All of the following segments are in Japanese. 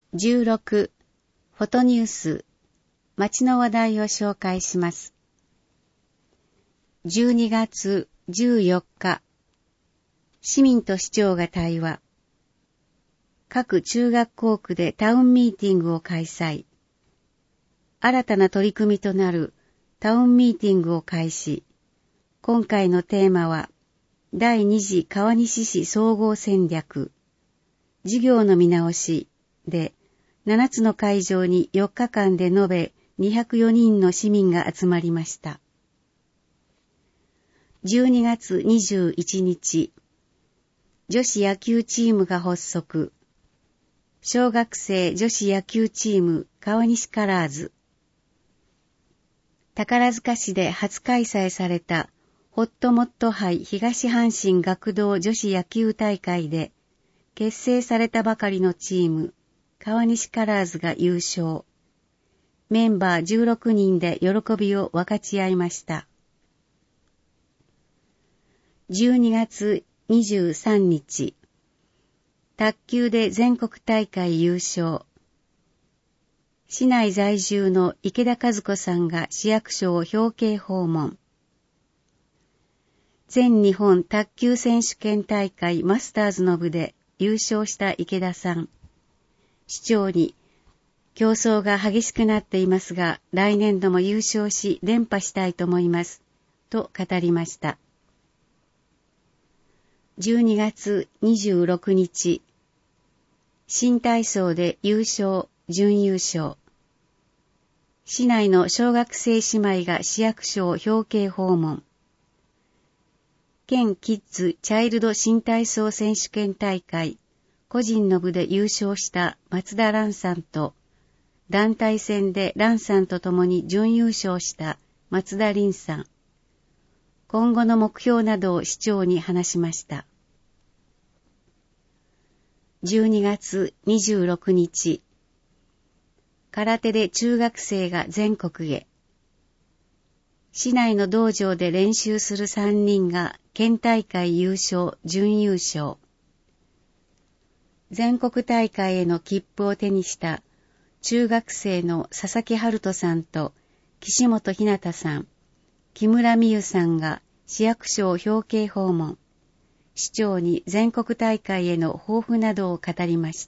16フォトニュース街の話題を紹介します。12月14日市民と市長が対話。各中学校区でタウンミーティングを開催。新たな取り組みとなるタウンミーティングを開始。今回のテーマは第2次川西市総合戦略。事業の見直しで7つの会場に4日間で延べ204人の市民が集まりました。12月21日、女子野球チームが発足。小学生女子野球チーム川西カラーズ。宝塚市で初開催されたホットモット杯東阪神学童女子野球大会で結成されたばかりのチーム川西カラーズが優勝。メンバー16人で喜びを分かち合いました。12月23日、卓球で全国大会優勝。市内在住の池田和子さんが市役所を表敬訪問。全日本卓球選手権大会マスターズの部で優勝した池田さん。市長に、競争が激しくなっていますが、来年度も優勝し連覇したいと思います、と語りました。12月26日、新体操で優勝、準優勝。市内の小学生姉妹が市役所を表敬訪問。県キッズチャイルド新体操選手権大会、個人の部で優勝した松田蘭さんと、団体戦で蘭さんと共に準優勝した松田凛さん。今後の目標などを市長に話しました。12月26日、空手で中学生が全国へ。市内の道場で練習する3人が県大会優勝、準優勝。全国大会への切符を手にした中学生の佐々木春人さんと岸本ひなたさん、木村美優さんが市役所を表敬訪問。市長に全国大会への抱負などを語りました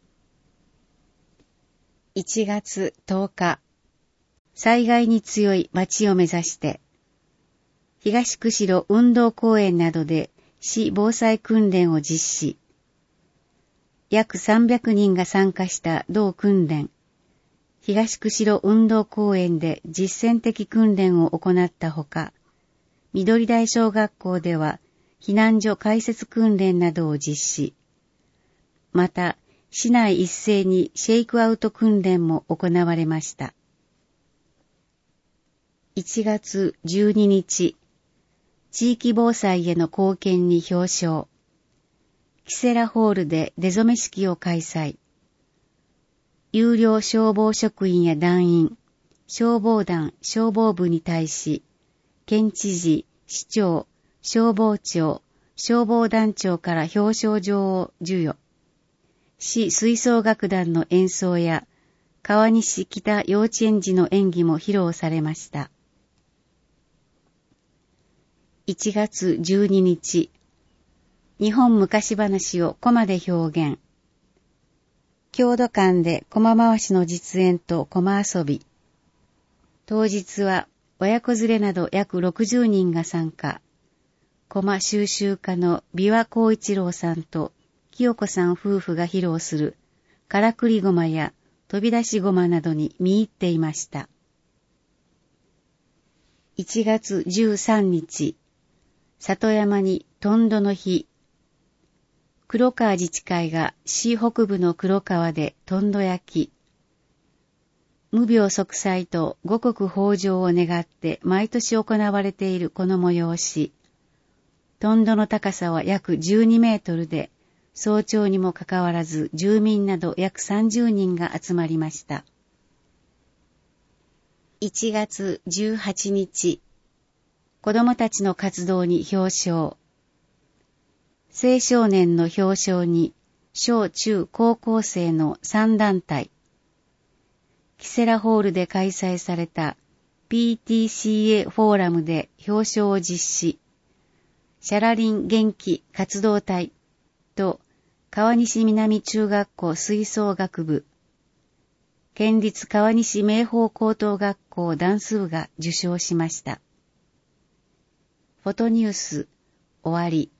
。1月10日、災害に強い町を目指して、東釧路運動公園などで市防災訓練を実施。約300人が参加した同訓練。東釧路運動公園で実践的訓練を行ったほか、緑台小学校では避難所開設訓練などを実施。また、市内一斉にシェイクアウト訓練も行われました。1月12日、地域防災への貢献に表彰。キセラホールで出初め式を開催。有料消防職員や団員、消防団、消防部に対し、県知事、市長、消防庁、消防団長から表彰状を授与。市吹奏楽団の演奏や川西北幼稚園児の演技も披露されました。1月12日、日本昔話をコマで表現。郷土館でコマ回しの実演とコマ遊び。当日は親子連れなど約60人が参加。コマ収集家の琵琶光一郎さんと清子さん夫婦が披露するからくりごまや飛び出しごまなどに見入っていました。1月13日、里山にとんどの日。黒川自治会が市北部の黒川でとんど焼き。無病息災と五穀豊穣を願って毎年行われているこの催し。とんどの高さは約12メートルで、早朝にもかかわらず住民など約30人が集まりました。1月18日、子どもたちの活動に表彰。青少年の表彰に小中高校生の3団体、キセラホールで開催された PTCA フォーラムで表彰を実施、シャラリン元気活動隊と川西南中学校吹奏楽部、県立川西明豊高等学校ダンス部が受賞しました。フォトニュース終わり。